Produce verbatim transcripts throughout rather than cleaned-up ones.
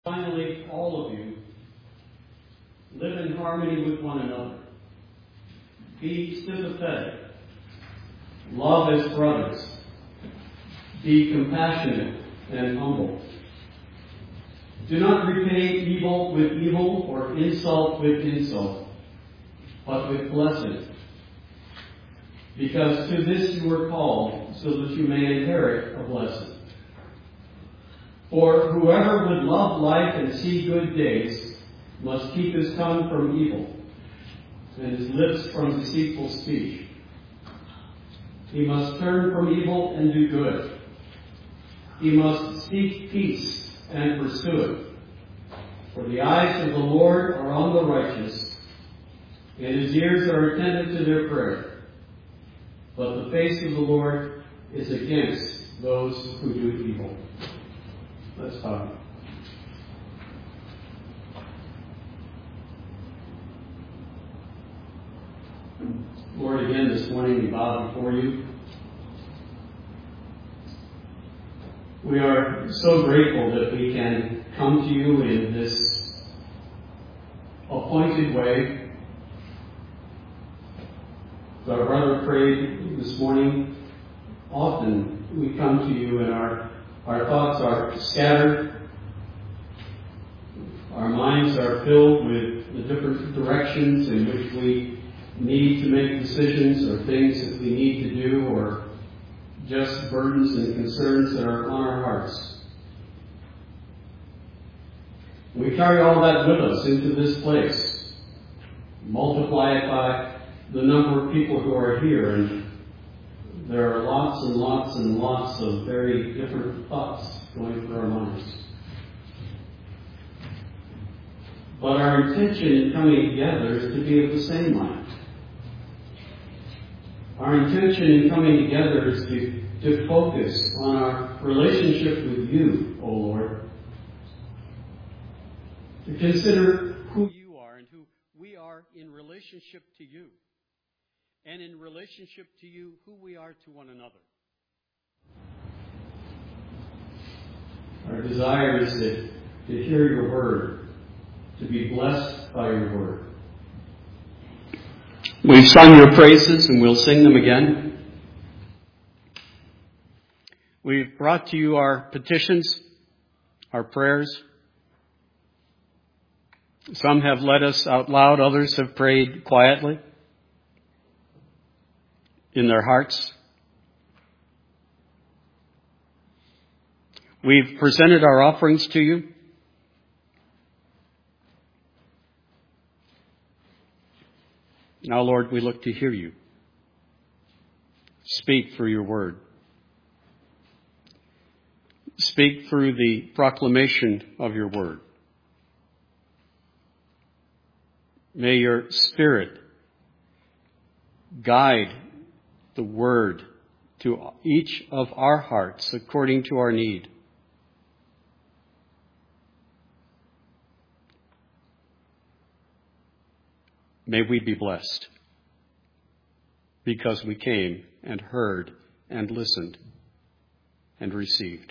Finally, all of you, live in harmony with one another. Be sympathetic. Love as brothers. Be compassionate and humble. Do not repay evil with evil or insult with insult, but with blessing. Because to this you were called, so that you may inherit a blessing. For whoever would love life and see good days must keep his tongue from evil and his lips from deceitful speech. He must turn from evil and do good. He must seek peace and pursue it. For the eyes of the Lord are on the righteous, and his ears are attentive to their prayer. But the face of the Lord is against those who do evil. Let's talk. Lord, again this morning we bow before you. We are so grateful that we can come to you in this appointed way. As our brother prayed this morning, often we come to you and our, our thoughts are scattered. Our minds are filled with the different directions in which we need to make decisions or things that we need to do or just burdens and concerns that are on our hearts. We carry all that with us into this place. Multiply it by the number of people who are here, and there are lots and lots and lots of very different thoughts going through our minds. But our intention in coming together is to be of the same mind. Our intention in coming together is to, to focus on our relationship with you, O Lord. To consider who you are and who we are in relationship to you. And in relationship to you, who we are to one another. Our desire is to, to hear your word, to be blessed by your word. We've sung your praises and we'll sing them again. We've brought to you our petitions, our prayers. Some have led us out loud, others have prayed quietly in their hearts. We've presented our offerings to you. Now, Lord, we look to hear you. Speak through your word. Speak through the proclamation of your word. May your Spirit guide the word to each of our hearts according to our need. May we be blessed because we came and heard and listened and received.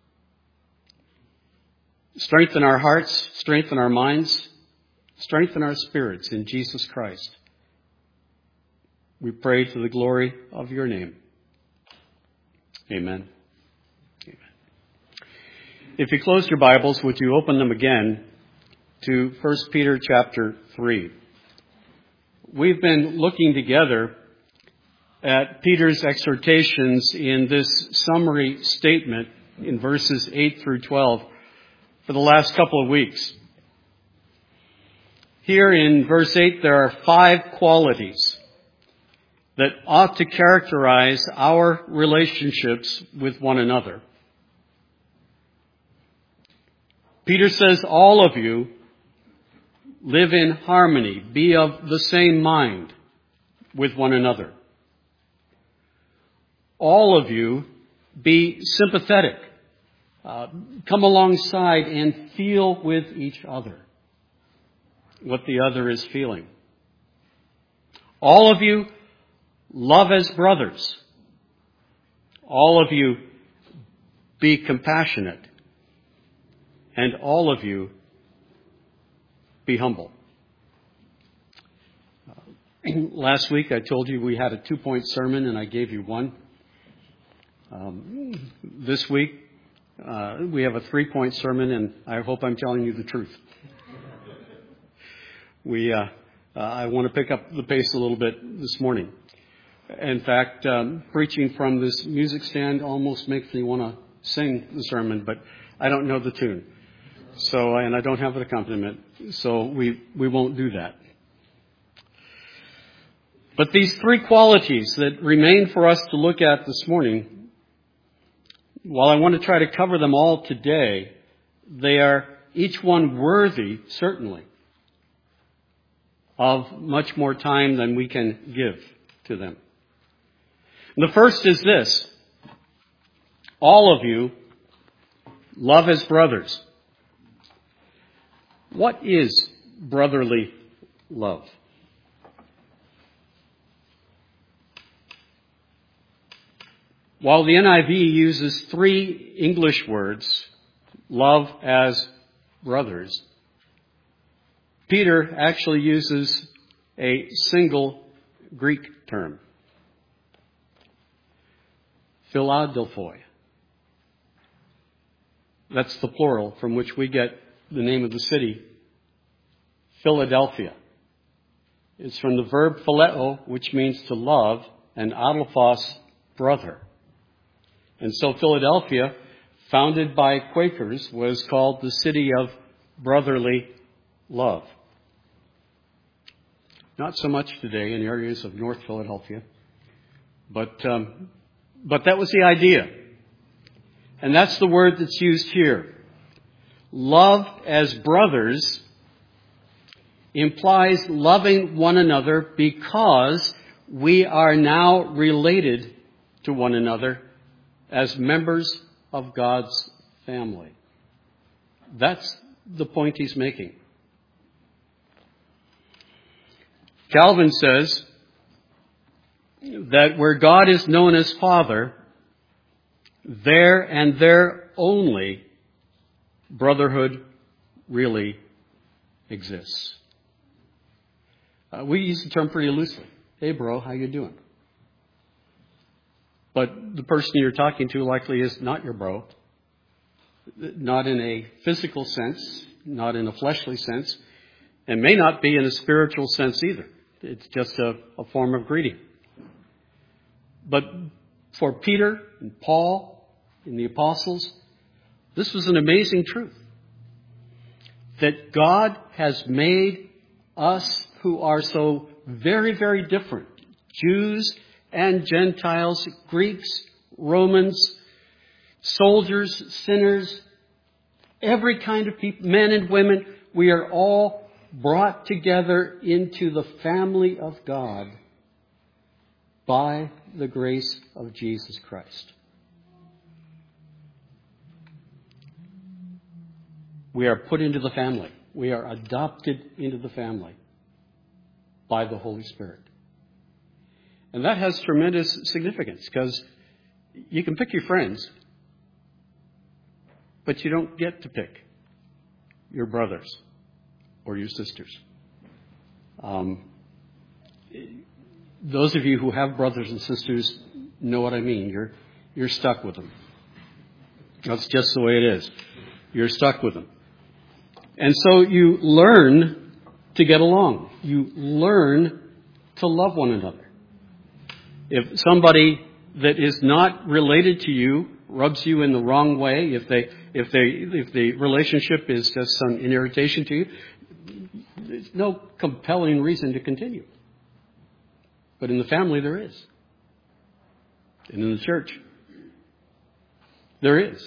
Strengthen our hearts, strengthen our minds, strengthen our spirits in Jesus Christ. We pray to the glory of your name. Amen. Amen. If you close your Bibles, would you open them again to First Peter chapter three. We've been looking together at Peter's exhortations in this summary statement in verses eight through twelve for the last couple of weeks. Here in verse eight, there are five qualities that ought to characterize our relationships with one another. Peter says, all of you live in harmony, be of the same mind with one another. All of you be sympathetic. Uh, come alongside and feel with each other what the other is feeling. All of you love as brothers. All of you be compassionate. and all of you be humble. Uh, last week I told you we had a two-point sermon and I gave you one. Um, this week uh, we have a three-point sermon and I hope I'm telling you the truth. We, uh, uh, I want to pick up the pace a little bit this morning. In fact, um, preaching from this music stand almost makes me want to sing the sermon, but I don't know the tune. So, and I don't have an accompaniment, so we, we won't do that. But these three qualities that remain for us to look at this morning, while I want to try to cover them all today, they are each one worthy, certainly, of much more time than we can give to them. And the first is this: all of you love as brothers. What is brotherly love? While the N I V uses three English words, love as brothers, Peter actually uses a single Greek term, Philadelphoi. That's the plural from which we get the name of the city, Philadelphia. It's from the verb phileo, which means to love, and adelphos, brother. And so Philadelphia, founded by Quakers, was called the city of brotherly love. Not so much today in areas of North Philadelphia, but um, but that was the idea. And that's the word that's used here. Love as brothers implies loving one another because we are now related to one another as members of God's family. That's the point he's making. Calvin says that where God is known as Father, there and there only brotherhood really exists. Uh, we use the term pretty loosely. Hey, bro, how you doing? But the person you're talking to likely is not your bro. Not in a physical sense, not in a fleshly sense, and may not be in a spiritual sense either. It's just a, a form of greeting. But for Peter and Paul and the apostles, this was an amazing truth. That God has made us who are so very, very different, Jews and Gentiles, Greeks, Romans, soldiers, sinners, every kind of people, men and women, we are all brought together into the family of God by the grace of Jesus Christ. We are put into the family. We are adopted into the family by the Holy Spirit. And that has tremendous significance because you can pick your friends, but you don't get to pick your brothers or your sisters. Um, those of you who have brothers and sisters know what I mean. You're you're stuck with them. That's just the way it is. You're stuck with them. And so you learn to get along. You learn to love one another. If somebody that is not related to you rubs you in the wrong way, if they if they if the relationship is just some irritation to you, there's no compelling reason to continue. But in the family there is. And in the church there is.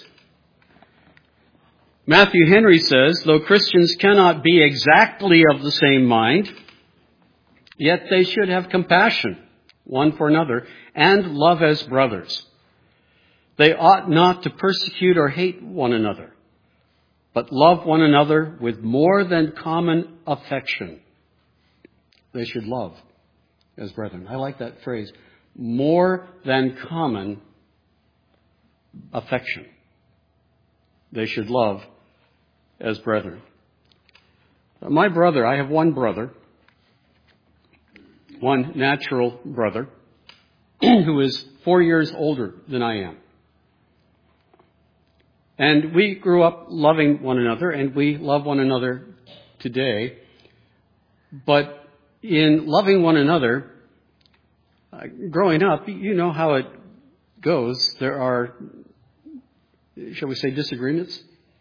Matthew Henry says, though Christians cannot be exactly of the same mind, yet they should have compassion one for another and love as brothers. They ought not to persecute or hate one another, but love one another with more than common affection. They should love as brethren. I like that phrase. More than common affection. They should love as brethren. My brother, I have one brother, one natural brother, who is four years older than I am. And we grew up loving one another, and we love one another today. But in loving one another, uh, growing up, you know how it goes. There are, shall we say, disagreements?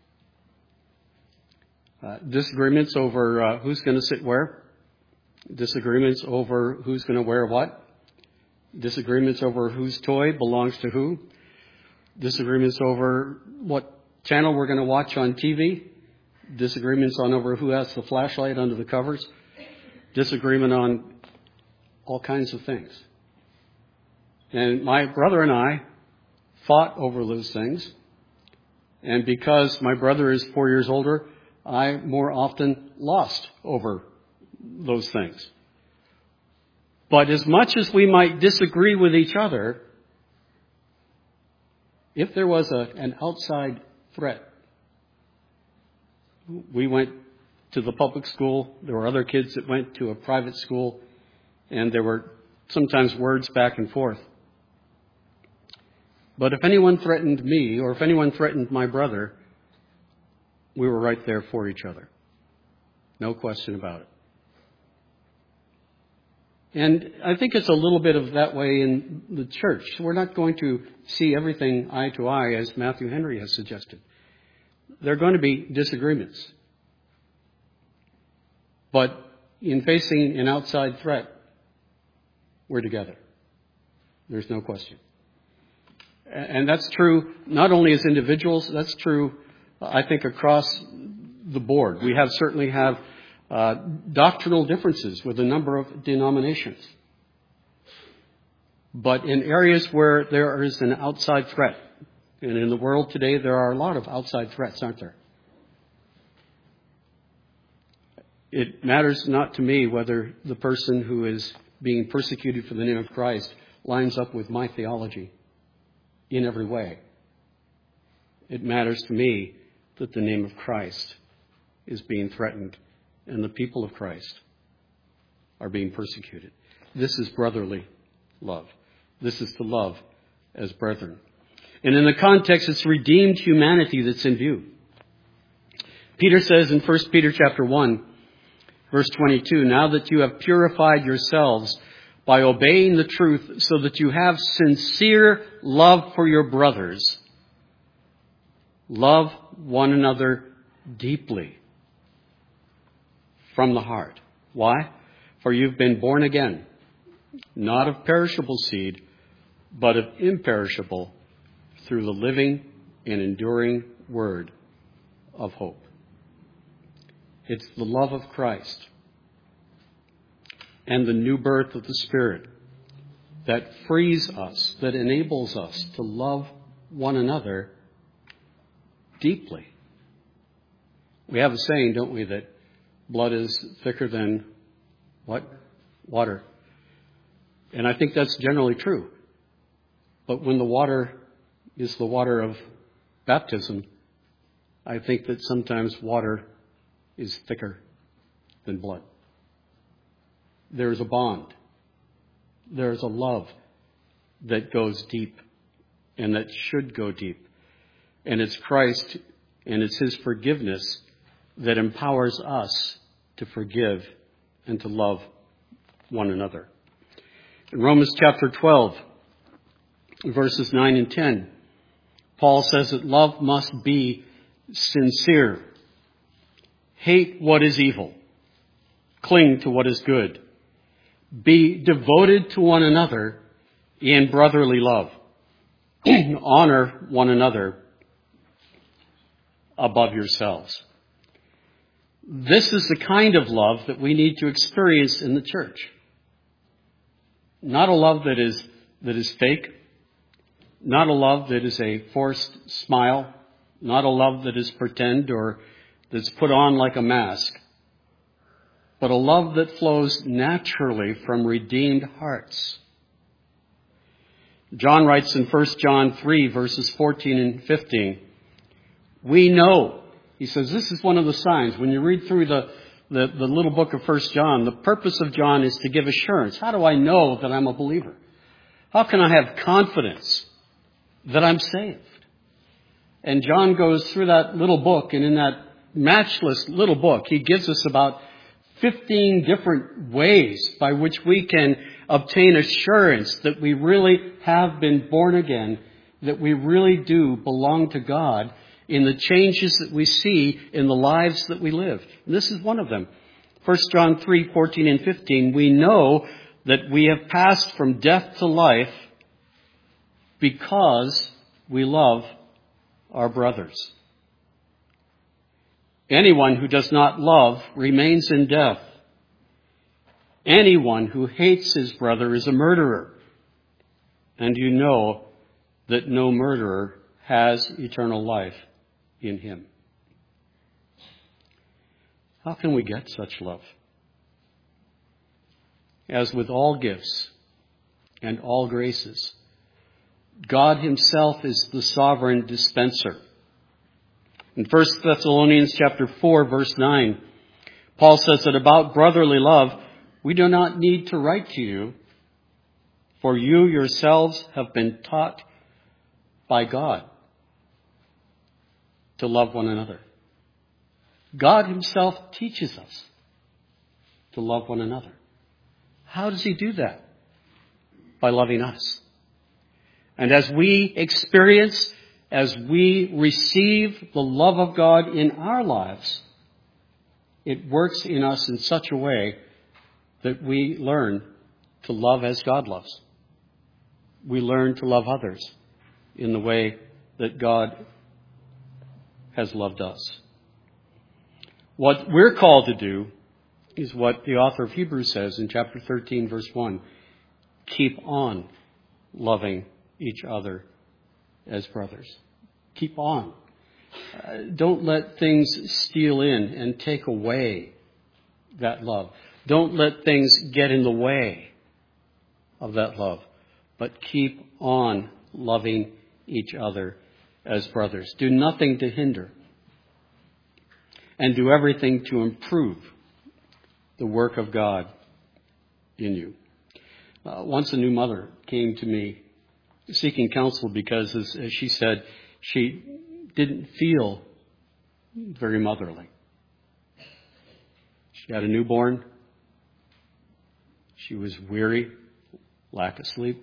Uh, disagreements over uh, who's going to sit where. Disagreements over who's going to wear what. Disagreements over whose toy belongs to who. Disagreements over what channel we're going to watch on T V. Disagreements on over who has the flashlight under the covers. Disagreement on all kinds of things. And my brother and I fought over those things. And because my brother is four years older, I more often lost over those things. But as much as we might disagree with each other, if there was a, an outside threat, we went to the public school, there were other kids that went to a private school, and there were sometimes words back and forth. But if anyone threatened me, or if anyone threatened my brother, we were right there for each other. No question about it. And I think it's a little bit of that way in the church. We're not going to see everything eye to eye, as Matthew Henry has suggested. There are going to be disagreements. But in facing an outside threat, we're together. There's no question. And that's true not only as individuals, that's true, I think, across the board. We have certainly have uh, doctrinal differences with a number of denominations. But in areas where there is an outside threat, and in the world today there are a lot of outside threats, aren't there? It matters not to me whether the person who is being persecuted for the name of Christ lines up with my theology in every way. It matters to me that the name of Christ is being threatened and the people of Christ are being persecuted. This is brotherly love. This is to love as brethren. And in the context, it's redeemed humanity that's in view. Peter says in First Peter chapter one, verse twenty-two, now that you have purified yourselves by obeying the truth so that you have sincere love for your brothers, love one another deeply from the heart. Why? For you've been born again, not of perishable seed, but of imperishable, through the living and enduring word of hope. It's the love of Christ and the new birth of the Spirit that frees us, that enables us to love one another deeply. We have a saying, don't we, that blood is thicker than what? Water. And I think that's generally true. But when the water is the water of baptism, I think that sometimes water is thicker than blood. There is a bond. There is a love that goes deep and that should go deep. And it's Christ and it's His forgiveness that empowers us to forgive and to love one another. In Romans chapter twelve, verses nine and ten, Paul says that love must be sincere. Hate what is evil. Cling to what is good. Be devoted to one another in brotherly love. Honor one another above yourselves. This is the kind of love that we need to experience in the church. Not a love that is that is fake. Not a love that is a forced smile. Not a love that is pretend or that's put on like a mask. But a love that flows naturally from redeemed hearts. John writes in First John three, verses fourteen and fifteen, we know He says this is one of the signs. When you read through the, the, the little book of First John, the purpose of John is to give assurance. How do I know that I'm a believer? How can I have confidence that I'm saved? And John goes through that little book, and in that matchless little book, he gives us about fifteen different ways by which we can obtain assurance that we really have been born again, that we really do belong to God in the changes that we see in the lives that we live. And this is one of them. First John three, fourteen and fifteen, we know that we have passed from death to life because we love our brothers. Anyone who does not love remains in death. Anyone who hates his brother is a murderer. And you know that no murderer has eternal life in him. How can we get such love? As with all gifts and all graces, God himself is the sovereign dispenser. In First Thessalonians chapter four, verse nine, Paul says that about brotherly love, we do not need to write to you, for you yourselves have been taught by God to love one another. God himself teaches us to love one another. How does he do that? By loving us. And as we experience, as we receive the love of God in our lives, it works in us in such a way that we learn to love as God loves. We learn to love others in the way that God has loved us. What we're called to do is what the author of Hebrews says in chapter thirteen, verse one. Keep on loving each other as brothers. Keep on. Uh, don't let things steal in and take away that love. Don't let things get in the way of that love. But keep on loving each other as brothers. Do nothing to hinder. And do everything to improve the work of God in you. Uh, once a new mother came to me seeking counsel because, as, as she said, she didn't feel very motherly. She had a newborn. She was weary, lack of sleep.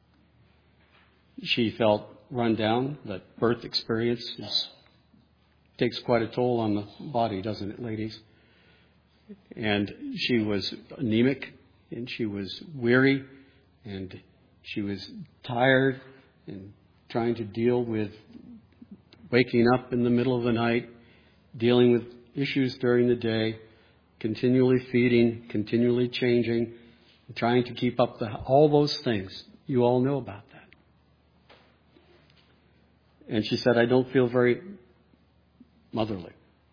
She felt run down. That birth experience is, takes quite a toll on the body, doesn't it, ladies? And she was anemic, and she was weary, and she was tired and trying to deal with waking up in the middle of the night, dealing with issues during the day, continually feeding, continually changing, trying to keep up the, all those things. You all know about that. And she said, I don't feel very motherly.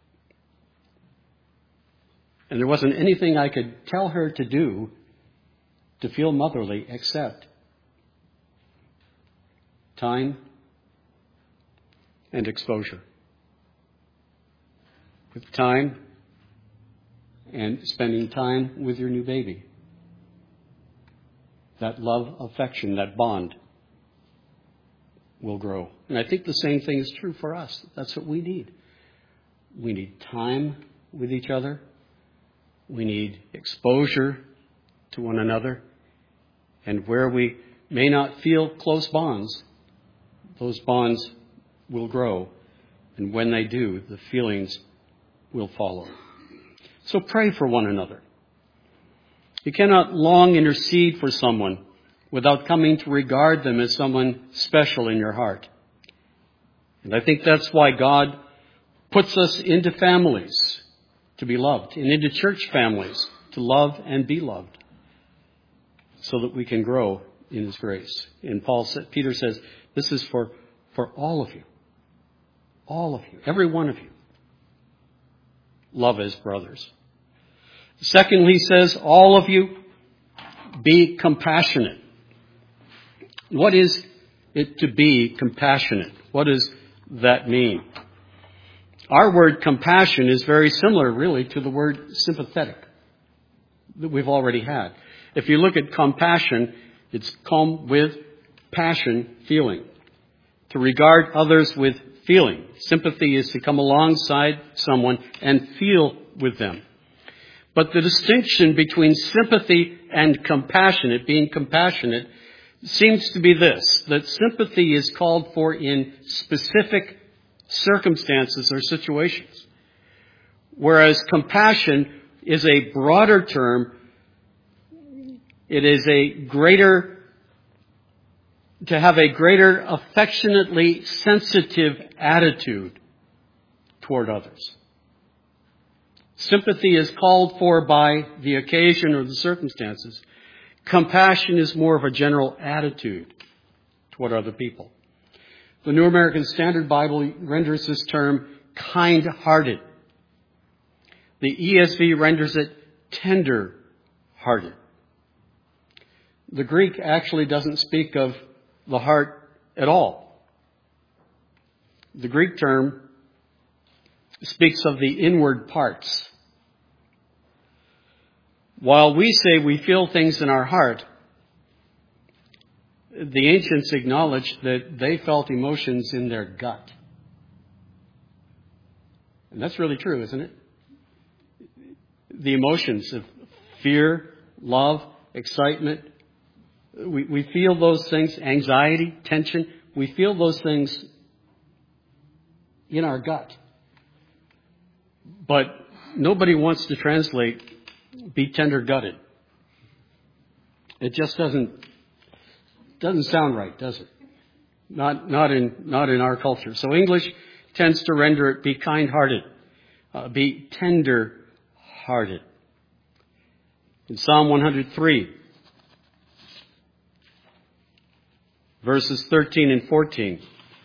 And there wasn't anything I could tell her to do to feel motherly except time and exposure. With time and spending time with your new baby. That love, affection, that bond will grow. And I think the same thing is true for us. That's what we need. We need time with each other. We need exposure to one another. And where we may not feel close bonds, those bonds will grow. And when they do, the feelings will follow. So pray for one another. You cannot long intercede for someone without coming to regard them as someone special in your heart. And I think that's why God puts us into families to be loved, and into church families to love and be loved, so that we can grow in His grace. And Paul said, Peter says, this is for, for all of you. All of you. Every one of you. Love as brothers. Secondly, he says, all of you, be compassionate. What is it to be compassionate? What does that mean? Our word compassion is very similar, really, to the word sympathetic that we've already had. If you look at compassion, it's come with passion, feeling. To regard others with feeling. Sympathy is to come alongside someone and feel with them. But the distinction between sympathy and compassionate, being compassionate, seems to be this, that sympathy is called for in specific circumstances or situations, whereas compassion is a broader term. It is a greater, to have a greater affectionately sensitive attitude toward others. Sympathy is called for by the occasion or the circumstances. Compassion is more of a general attitude toward other people. The New American Standard Bible renders this term kind-hearted. The E S V renders it tender-hearted. The Greek actually doesn't speak of the heart at all. The Greek term speaks of the inward parts. While we say we feel things in our heart, the ancients acknowledged that they felt emotions in their gut. And that's really true, isn't it? The emotions of fear, love, excitement, we, we feel those things, anxiety, tension, we feel those things in our gut. But nobody wants to translate be tender-gutted. It just doesn't doesn't sound right, does it? Not not in not in our culture. So English tends to render it be kind-hearted, uh, be tender-hearted. In Psalm one hundred three, verses thirteen and fourteen,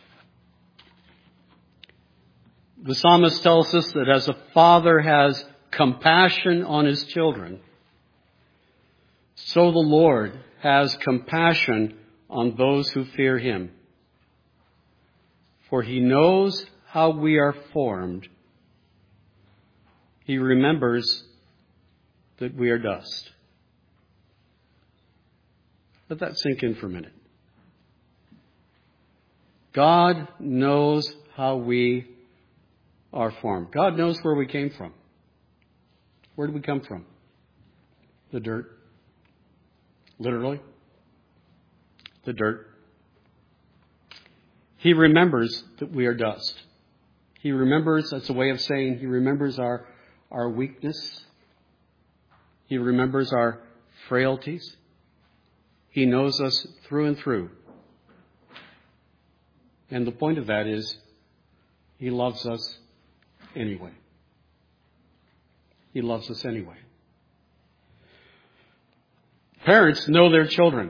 the psalmist tells us that as a father has compassion on his children, so the Lord has compassion on those who fear him. For he knows how we are formed. He remembers that we are dust. Let that sink in for a minute. God knows how we are formed. God knows where we came from. Where did we come from? The dirt. Literally. The dirt. He remembers that we are dust. He remembers, that's a way of saying, he remembers our, our weakness. He remembers our frailties. He knows us through and through. And the point of that is, he loves us anyway. He loves us anyway. Parents know their children.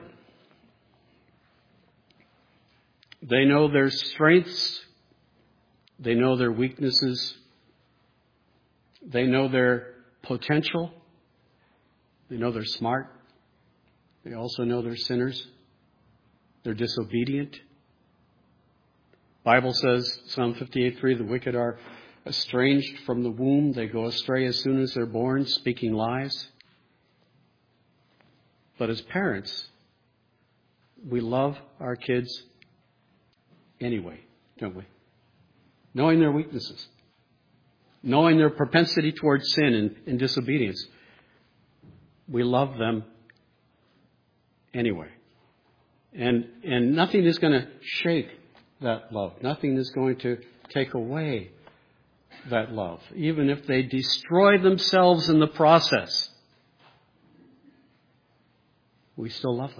They know their strengths. They know their weaknesses. They know their potential. They know they're smart. They also know they're sinners. They're disobedient. The Bible says, Psalm fifty-eight three, the wicked are estranged from the womb. They go astray as soon as they're born, speaking lies. But as parents, we love our kids anyway, don't we? Knowing their weaknesses, knowing their propensity towards sin and, and disobedience, we love them anyway. And and nothing is going to shake that love. Nothing is going to take away that love, even if they destroy themselves in the process. We still love them.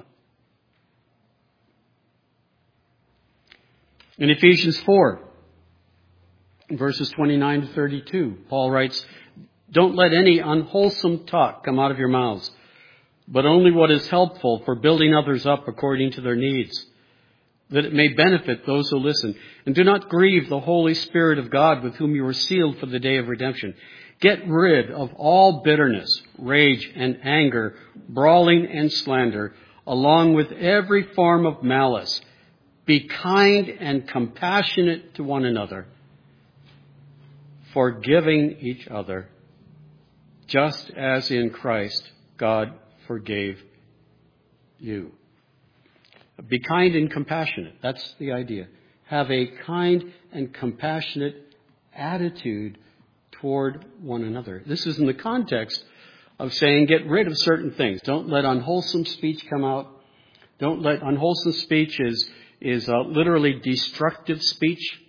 In Ephesians four, verses twenty-nine to thirty-two, Paul writes, "Don't let any unwholesome talk come out of your mouths, but only what is helpful for building others up according to their needs, that it may benefit those who listen. And do not grieve the Holy Spirit of God, with whom you were sealed for the day of redemption. Get rid of all bitterness, rage, and anger, brawling and slander, along with every form of malice. Be kind and compassionate to one another, forgiving each other, just as in Christ God forgave you. Be kind and compassionate. That's the idea. Have a kind and compassionate attitude toward one another. This is in the context of saying get rid of certain things. Don't let unwholesome speech come out. Don't let unwholesome speech is, is uh, literally destructive speech.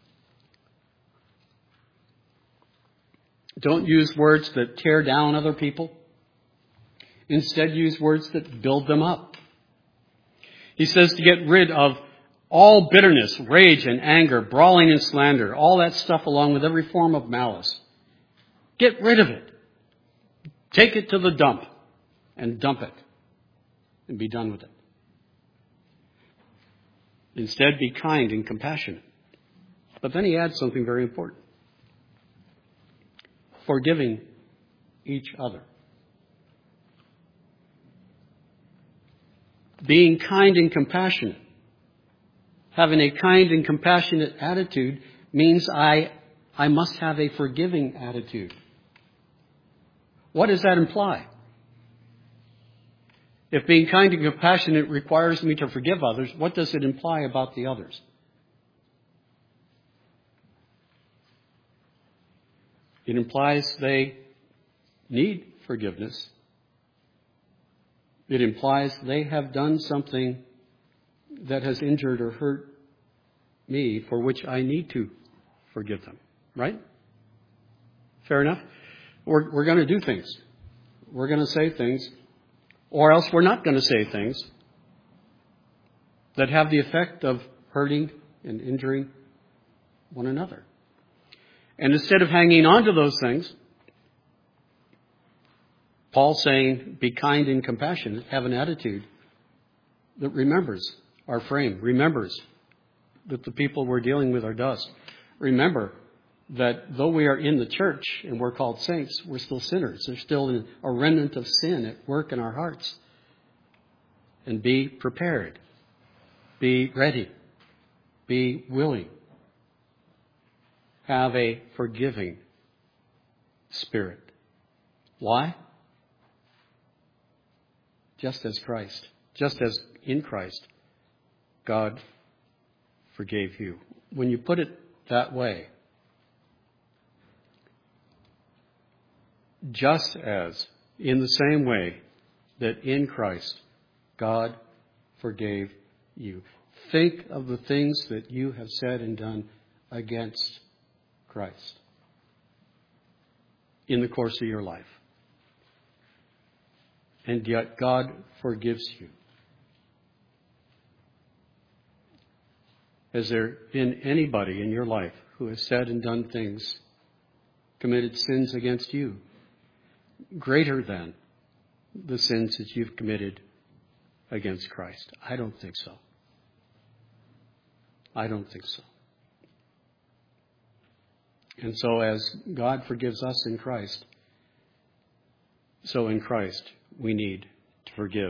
Don't use words that tear down other people. Instead, use words that build them up. He says to get rid of all bitterness, rage and anger, brawling and slander, all that stuff along with every form of malice. Get rid of it. Take it to the dump and dump it and be done with it. Instead, be kind and compassionate. But then he adds something very important. Forgiving each other. Being kind and compassionate, having a kind and compassionate attitude means I, I must have a forgiving attitude. What does that imply? If being kind and compassionate requires me to forgive others, what does it imply about the others? It implies they need forgiveness. It implies they have done something that has injured or hurt me for which I need to forgive them. Right? Fair enough? We're, we're going to do things. We're going to say things. Or else we're not going to say things that have the effect of hurting and injuring one another. And instead of hanging on to those things, Paul's saying, be kind and compassionate, have an attitude that remembers our frame, remembers that the people we're dealing with are dust. Remember that though we are in the church and we're called saints, we're still sinners. There's still a remnant of sin at work in our hearts. And be prepared. Be ready. Be willing. Have a forgiving spirit. Why? Just as Christ, just as in Christ, God forgave you. When you put it that way, just as in the same way that in Christ, God forgave you. Think of the things that you have said and done against Christ in the course of your life. And yet God forgives you. Has there been anybody in your life who has said and done things, committed sins against you, greater than the sins that you've committed against Christ? I don't think so. I don't think so. And so as God forgives us in Christ, so in Christ we need to forgive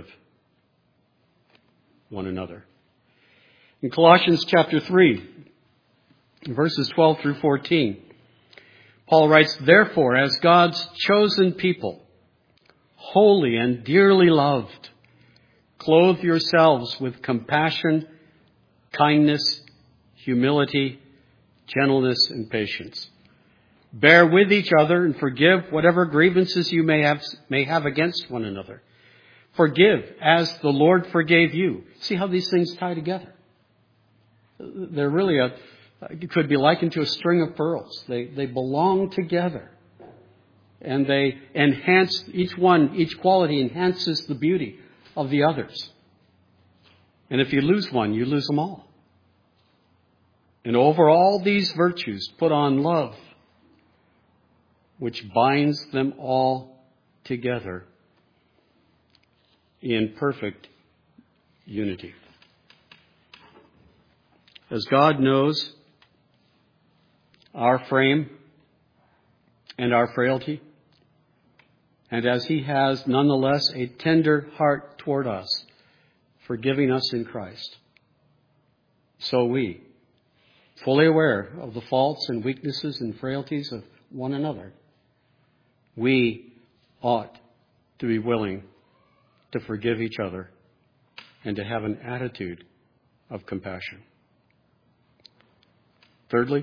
one another. In Colossians chapter three, verses twelve through fourteen, Paul writes, therefore, as God's chosen people, holy and dearly loved, clothe yourselves with compassion, kindness, humility, gentleness, and patience. Bear with each other and forgive whatever grievances you may have, may have against one another. Forgive as the Lord forgave you. See how these things tie together? They're really a, it could be likened to a string of pearls. They, they belong together. And they enhance, each one, each quality enhances the beauty of the others. And if you lose one, you lose them all. And over all these virtues, put on love, which binds them all together in perfect unity. As God knows our frame and our frailty, and as He has nonetheless a tender heart toward us, forgiving us in Christ, so we, fully aware of the faults and weaknesses and frailties of one another, we ought to be willing to forgive each other and to have an attitude of compassion. Thirdly,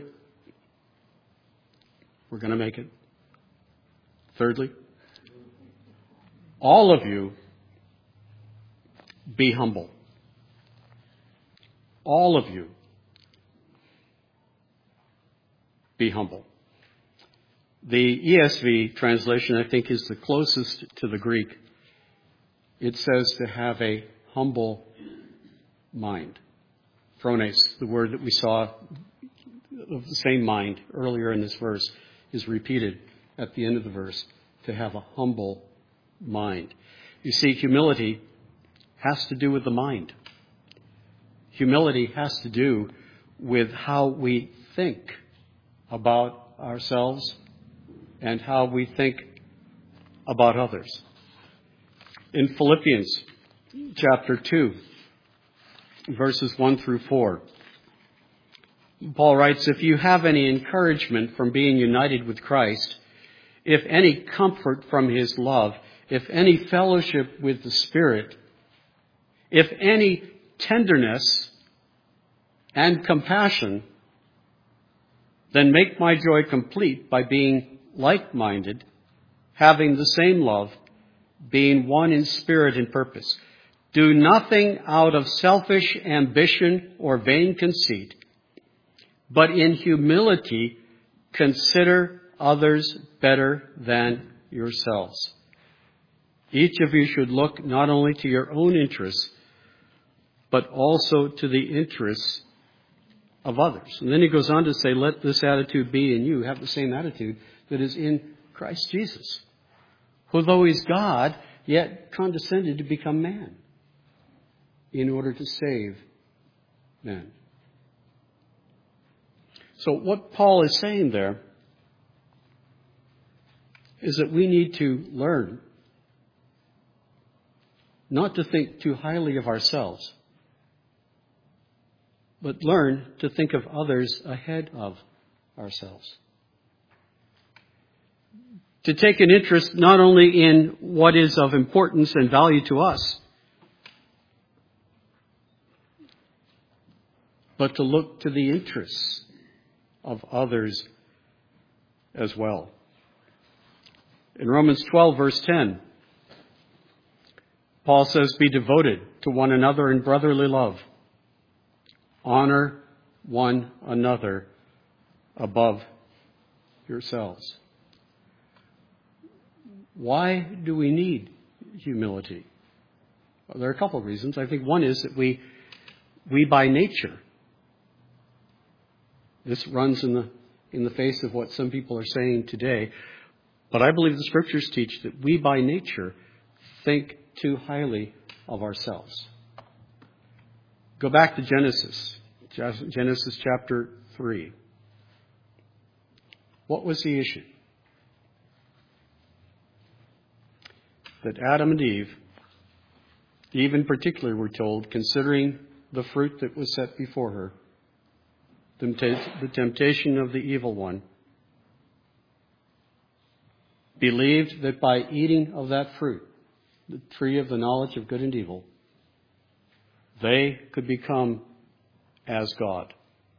we're going to make it. Thirdly, all of you be humble. All of you be humble. The E S V translation, I think, is the closest to the Greek. It says to have a humble mind. Phrones, the word that we saw of the same mind earlier in this verse, is repeated at the end of the verse, to have a humble mind. You see, humility has to do with the mind. Humility has to do with how we think about ourselves and how we think about others. In Philippians chapter two, verses one through four, Paul writes, "If you have any encouragement from being united with Christ, if any comfort from his love, if any fellowship with the Spirit, if any tenderness and compassion, then make my joy complete by being like-minded, having the same love, being one in spirit and purpose. Do nothing out of selfish ambition or vain conceit, but in humility consider others better than yourselves. Each of you should look not only to your own interests, but also to the interests of others." And then he goes on to say, "Let this attitude be in you." Have the same attitude that is in Christ Jesus, who though he's God, yet condescended to become man in order to save men. So what Paul is saying there is that we need to learn not to think too highly of ourselves, but learn to think of others ahead of ourselves. To take an interest not only in what is of importance and value to us, but to look to the interests of others as well. In Romans twelve, verse ten, Paul says, "Be devoted to one another in brotherly love. Honor one another above yourselves." Why do we need humility? Well, there are a couple of reasons. I think one is that we, we by nature, this runs in the, in the face of what some people are saying today, but I believe the Scriptures teach that we by nature think too highly of ourselves. Go back to Genesis, Genesis chapter three. What was the issue? That Adam and Eve, Eve in particular, we're told, considering the fruit that was set before her, the temptation of the evil one, believed that by eating of that fruit, the tree of the knowledge of good and evil, they could become as God.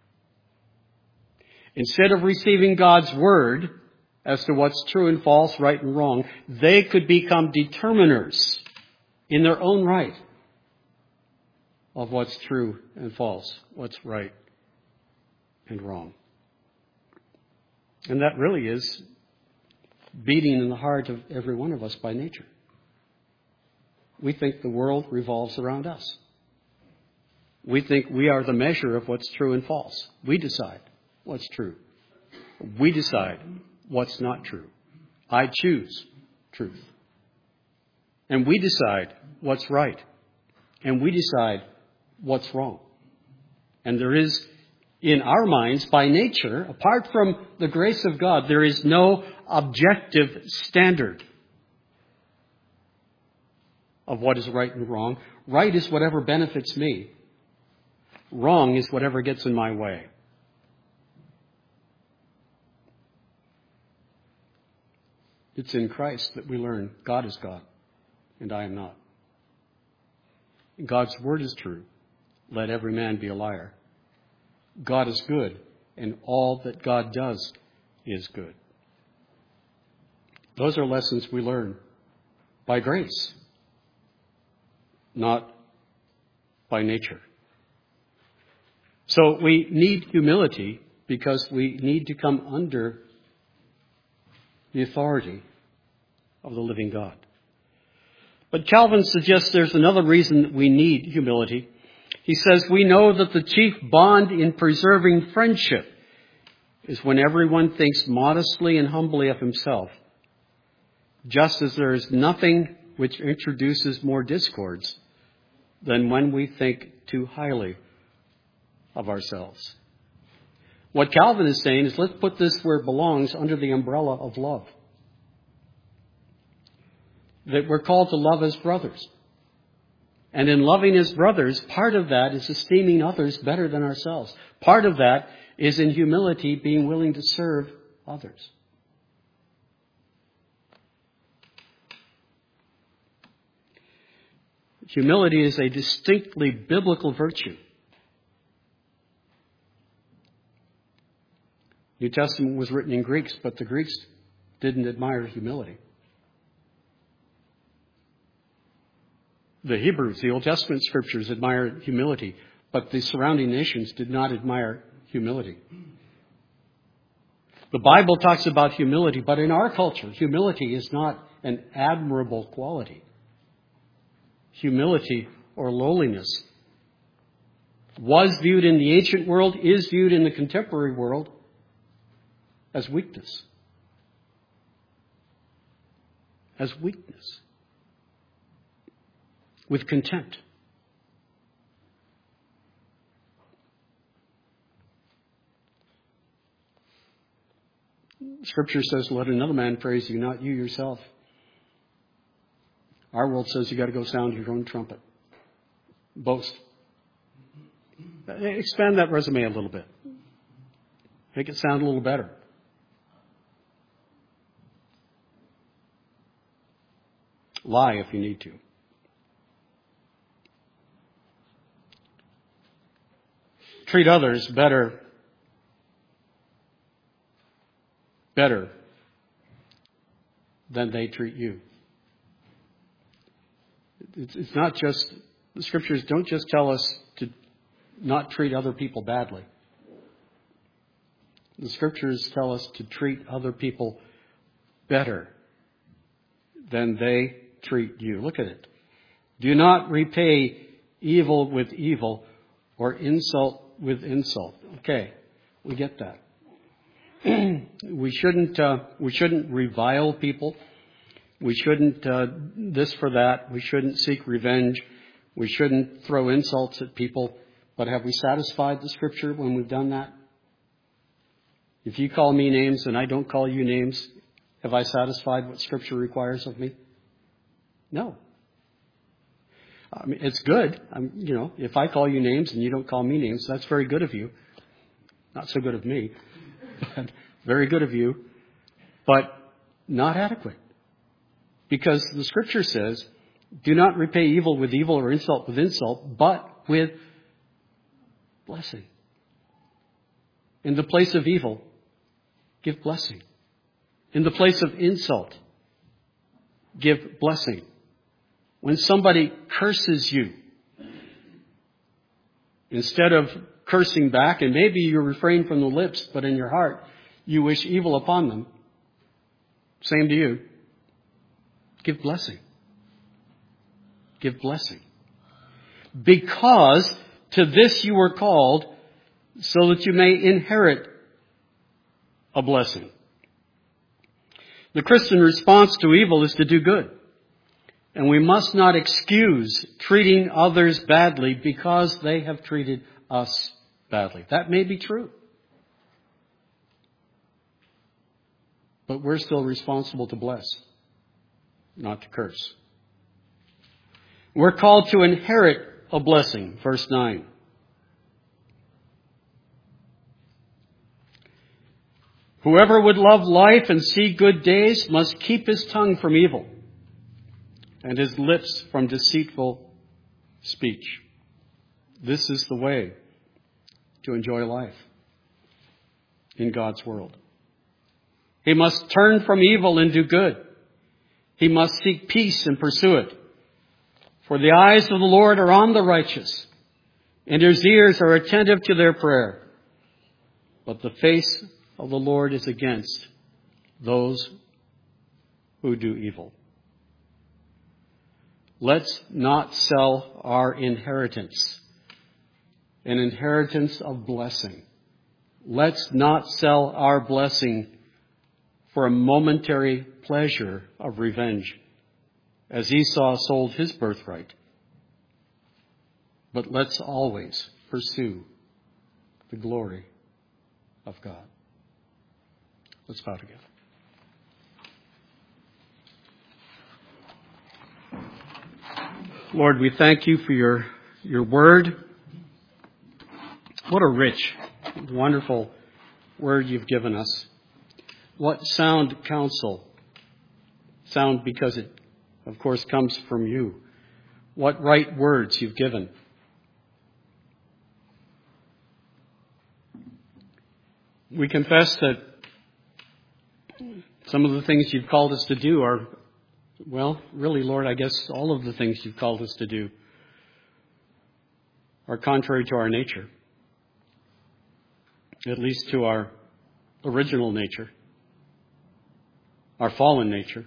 Instead of receiving God's word as to what's true and false, right and wrong, they could become determiners in their own right of what's true and false, what's right and wrong. And that really is beating in the heart of every one of us by nature. We think the world revolves around us. We think we are the measure of what's true and false. We decide what's true. We decide what's not true. I choose truth. And we decide what's right. And we decide what's wrong. And there is, in our minds, by nature, apart from the grace of God, there is no objective standard of what is right and wrong. Right is whatever benefits me. Wrong is whatever gets in my way. It's in Christ that we learn God is God and I am not. God's word is true. Let every man be a liar. God is good, and all that God does is good. Those are lessons we learn by grace, not by nature. So we need humility because we need to come under the authority of the living God. But Calvin suggests there's another reason that we need humility. He says, we know that the chief bond in preserving friendship is when everyone thinks modestly and humbly of himself, just as there is nothing which introduces more discords than when we think too highly of ourselves. What Calvin is saying is, let's put this where it belongs, under the umbrella of love. That we're called to love as brothers. And in loving as brothers, part of that is esteeming others better than ourselves. Part of that is in humility being willing to serve others. Humility is a distinctly biblical virtue. New Testament was written in Greeks, but the Greeks didn't admire humility. The Hebrews, the Old Testament scriptures, admired humility, but the surrounding nations did not admire humility. The Bible talks about humility, but in our culture, humility is not an admirable quality. Humility or lowliness was viewed in the ancient world, is viewed in the contemporary world as weakness. As weakness. With contempt. Scripture says, let another man praise you, not you yourself. Our world says you got to go sound your own trumpet. Boast. Expand that resume a little bit. Make it sound a little better. Lie if you need to. Treat others better, better than they treat you. It's, it's not just, the scriptures don't just tell us to not treat other people badly. The scriptures tell us to treat other people better than they treat you. Look at it. Do not repay evil with evil or insult with insult. Okay, we get that. we shouldn't uh, we shouldn't revile people. We shouldn't uh, this for that. We shouldn't seek revenge. We shouldn't throw insults at people. But have we satisfied the Scripture when we've done that? If you call me names and I don't call you names, have I satisfied what Scripture requires of me? No. I mean, it's good. I'm, you know, if I call you names and you don't call me names, that's very good of you. Not so good of me, but very good of you, but not adequate. Because the Scripture says, do not repay evil with evil or insult with insult, but with blessing. In the place of evil, give blessing. In the place of insult, give blessing. When somebody curses you, instead of cursing back, and maybe you refrain from the lips, but in your heart you wish evil upon them, same to you, give blessing. Give blessing. Because to this you were called, so that you may inherit a blessing. The Christian response to evil is to do good. And we must not excuse treating others badly because they have treated us badly. That may be true. But we're still responsible to bless, not to curse. We're called to inherit a blessing, verse nine. Whoever would love life and see good days must keep his tongue from evil and his lips from deceitful speech. This is the way to enjoy life in God's world. He must turn from evil and do good. He must seek peace and pursue it. For the eyes of the Lord are on the righteous, and his ears are attentive to their prayer. But the face of the Lord is against those who do evil. Let's not sell our inheritance, an inheritance of blessing. Let's not sell our blessing for a momentary pleasure of revenge, as Esau sold his birthright. But let's always pursue the glory of God. Let's bow together. Lord, we thank you for your, your word. What a rich, wonderful word you've given us. What sound counsel. Sound because it, of course, comes from you. What right words you've given. We confess that some of the things you've called us to do are, well, really, Lord, I guess all of the things you've called us to do are contrary to our nature, at least to our original nature, our fallen nature.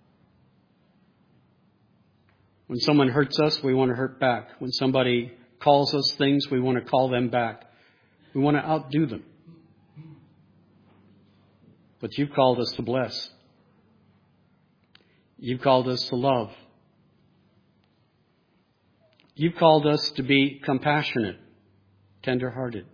When someone hurts us, we want to hurt back. When somebody calls us things, we want to call them back. We want to outdo them. But you've called us to bless. You've called us to love. You've called us to be compassionate, tender-hearted.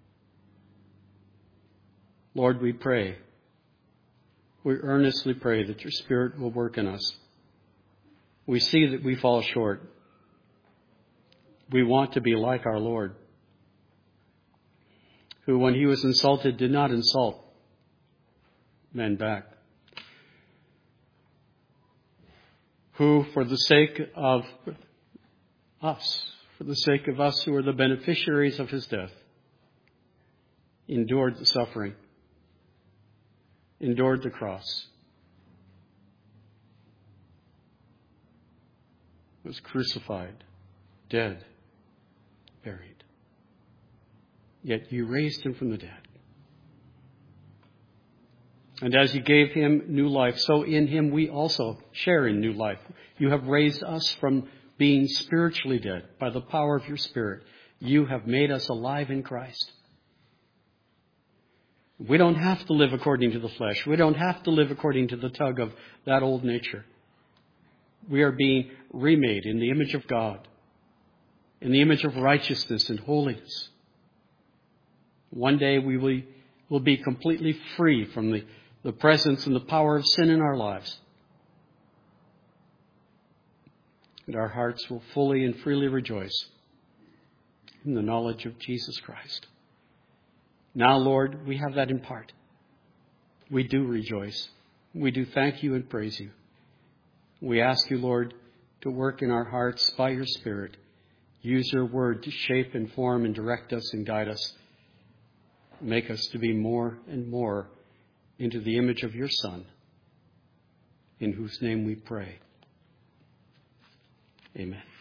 Lord, we pray. We earnestly pray that your Spirit will work in us. We see that we fall short. We want to be like our Lord, who, when he was insulted, did not insult men back, who, for the sake of us, for the sake of us who are the beneficiaries of his death, endured the suffering, endured the cross, was crucified, dead, buried. Yet you raised him from the dead. And as you gave him new life, so in him we also share in new life. You have raised us from being spiritually dead by the power of your Spirit. You have made us alive in Christ. We don't have to live according to the flesh. We don't have to live according to the tug of that old nature. We are being remade in the image of God, in the image of righteousness and holiness. One day we will, will be completely free from the, the presence and the power of sin in our lives. And our hearts will fully and freely rejoice in the knowledge of Jesus Christ. Now, Lord, we have that in part. We do rejoice. We do thank you and praise you. We ask you, Lord, to work in our hearts by your Spirit. Use your word to shape and form and direct us and guide us. Make us to be more and more into the image of your Son, in whose name we pray. Amen.